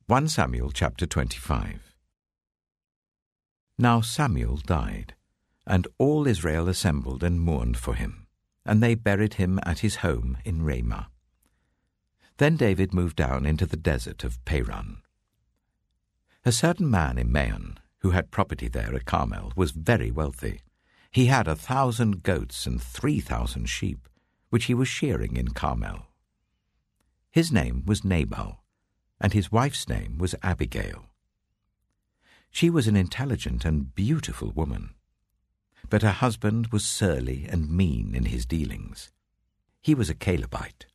1 Samuel chapter 25. Now Samuel died, and all Israel assembled and mourned for him, and they buried him at his home in Ramah. Then David moved down into the desert of Paran. A certain man in Maon, who had property there at Carmel, was very wealthy. He had 1,000 goats and 3,000 sheep, which he was shearing in Carmel. His name was Nabal, and his wife's name was Abigail. She was an intelligent and beautiful woman, but her husband was surly and mean in his dealings. He was a Calebite.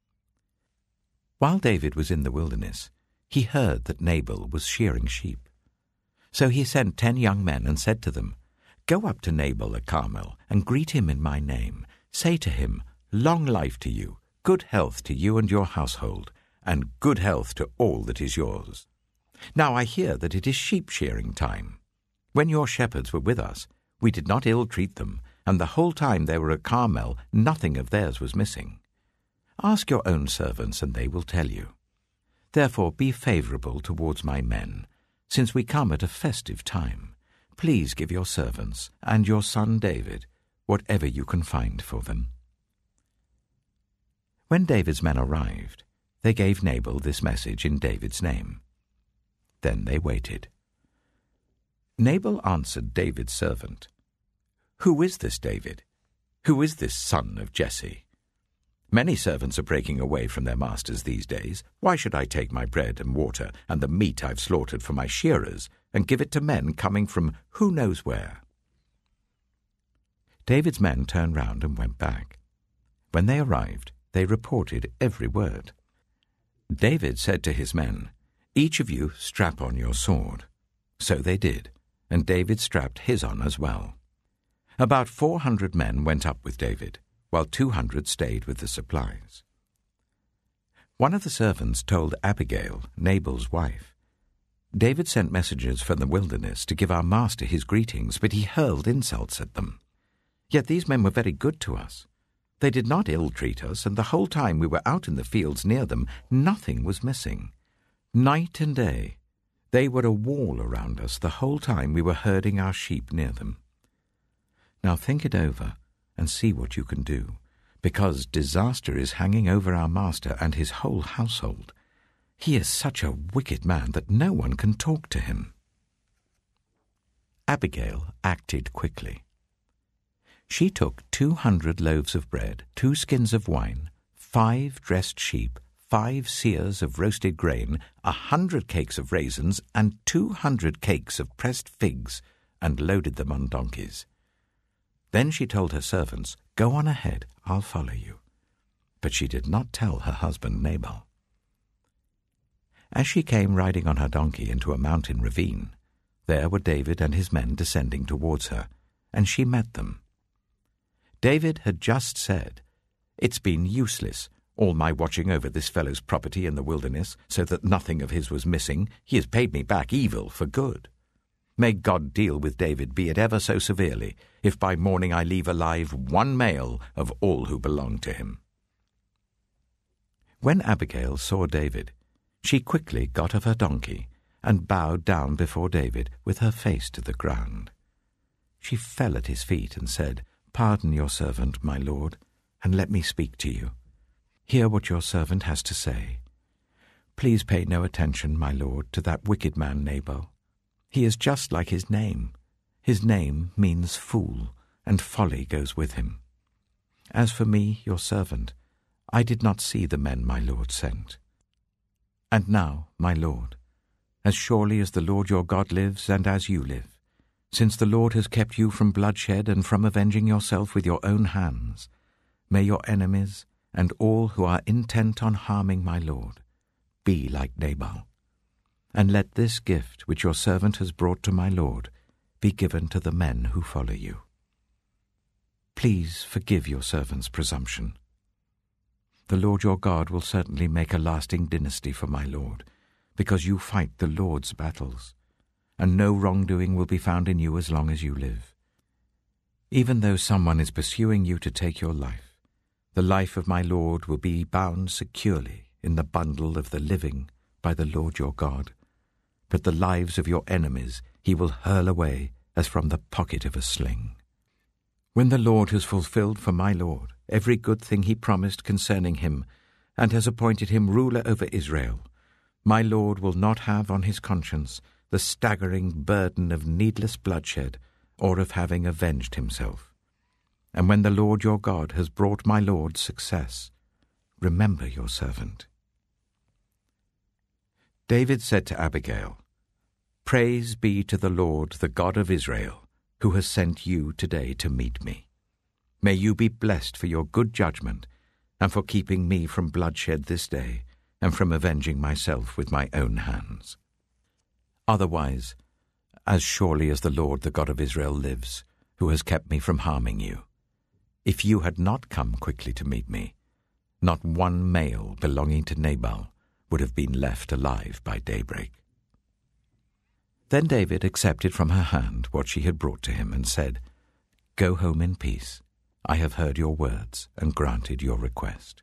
While David was in the wilderness, he heard that Nabal was shearing sheep. So he sent 10 young men and said to them, "Go up to Nabal at Carmel and greet him in my name. Say to him, 'Long life to you, good health to you and your household, and good health to all that is yours. Now I hear that it is sheep shearing time. When your shepherds were with us, we did not ill-treat them, and the whole time they were at Carmel, nothing of theirs was missing. Ask your own servants, and they will tell you. Therefore be favorable towards my men, since we come at a festive time. Please give your servants and your son David whatever you can find for them." When David's men arrived, they gave Nabal this message in David's name. Then they waited. Nabal answered David's servant, "Who is this David? Who is this son of Jesse? Many servants are breaking away from their masters these days. Why should I take my bread and water and the meat I've slaughtered for my shearers and give it to men coming from who knows where?" David's men turned round and went back. When they arrived, they reported every word. David said to his men, "Each of you strap on your sword." So they did, and David strapped his on as well. About 400 men went up with David, while 200 stayed with the supplies. One of the servants told Abigail, Nabal's wife, "David sent messengers from the wilderness to give our master his greetings, but he hurled insults at them. Yet these men were very good to us. They did not ill-treat us, and the whole time we were out in the fields near them, nothing was missing. Night and day, they were a wall around us the whole time we were herding our sheep near them. Now think it over and see what you can do, because disaster is hanging over our master and his whole household. He is such a wicked man that no one can talk to him." Abigail acted quickly. She took 200 loaves of bread, 2 skins of wine, 5 dressed sheep, 5 seers of roasted grain, 100 cakes of raisins, and 200 cakes of pressed figs, and loaded them on donkeys. Then she told her servants, "Go on ahead, I'll follow you." But she did not tell her husband Nabal. As she came riding on her donkey into a mountain ravine, there were David and his men descending towards her, and she met them. David had just said, "It's been useless, all my watching over this fellow's property in the wilderness, so that nothing of his was missing. He has paid me back evil for good. May God deal with David, be it ever so severely, if by morning I leave alive 1 male of all who belong to him." When Abigail saw David, she quickly got off her donkey and bowed down before David with her face to the ground. She fell at his feet and said, "Pardon your servant, my lord, and let me speak to you. Hear what your servant has to say. Please pay no attention, my lord, to that wicked man Nabal. He is just like his name. His name means fool, and folly goes with him. As for me, your servant, I did not see the men my lord sent. And now, my lord, as surely as the Lord your God lives and as you live, since the Lord has kept you from bloodshed and from avenging yourself with your own hands, may your enemies and all who are intent on harming my lord be like Nabal. And let this gift which your servant has brought to my lord be given to the men who follow you. Please forgive your servant's presumption. The Lord your God will certainly make a lasting dynasty for my lord, because you fight the Lord's battles, and no wrongdoing will be found in you as long as you live. Even though someone is pursuing you to take your life, the life of my lord will be bound securely in the bundle of the living by the Lord your God, but the lives of your enemies he will hurl away as from the pocket of a sling. When the Lord has fulfilled for my Lord every good thing he promised concerning him, and has appointed him ruler over Israel, my Lord will not have on his conscience the staggering burden of needless bloodshed or of having avenged himself. And when the Lord your God has brought my Lord success, remember your servant." David said to Abigail, "Praise be to the Lord, the God of Israel, who has sent you today to meet me. May you be blessed for your good judgment and for keeping me from bloodshed this day and from avenging myself with my own hands. Otherwise, as surely as the Lord, the God of Israel, lives, who has kept me from harming you, if you had not come quickly to meet me, not one male belonging to Nabal would have been left alive by daybreak." Then David accepted from her hand what she had brought to him and said, "Go home in peace. I have heard your words and granted your request."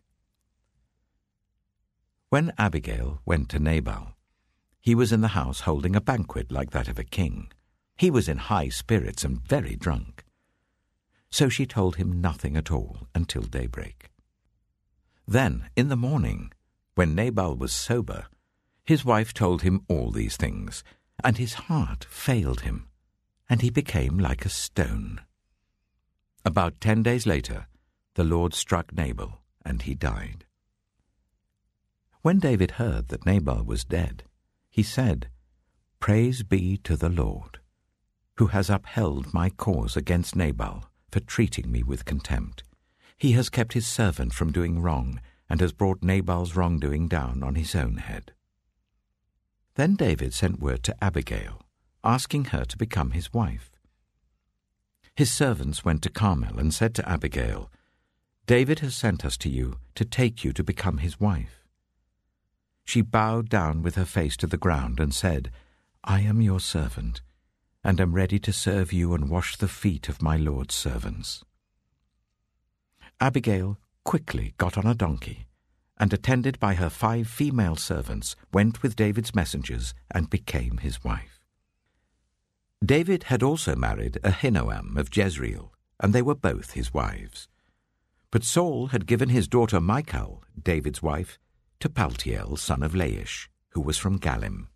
When Abigail went to Nabal, he was in the house holding a banquet like that of a king. He was in high spirits and very drunk. So she told him nothing at all until daybreak. Then, in the morning, when Nabal was sober, his wife told him all these things, and his heart failed him, and he became like a stone. About 10 days later, the Lord struck Nabal, and he died. When David heard that Nabal was dead, he said, "Praise be to the Lord, who has upheld my cause against Nabal for treating me with contempt. He has kept his servant from doing wrong, and has brought Nabal's wrongdoing down on his own head." Then David sent word to Abigail, asking her to become his wife. His servants went to Carmel and said to Abigail, "David has sent us to you to take you to become his wife." She bowed down with her face to the ground and said, "I am your servant, and am ready to serve you and wash the feet of my Lord's servants." Abigail quickly got on a donkey, and attended by her 5 female servants, went with David's messengers and became his wife. David had also married Ahinoam of Jezreel, and they were both his wives. But Saul had given his daughter Michal, David's wife, to Paltiel, son of Laish, who was from Galim.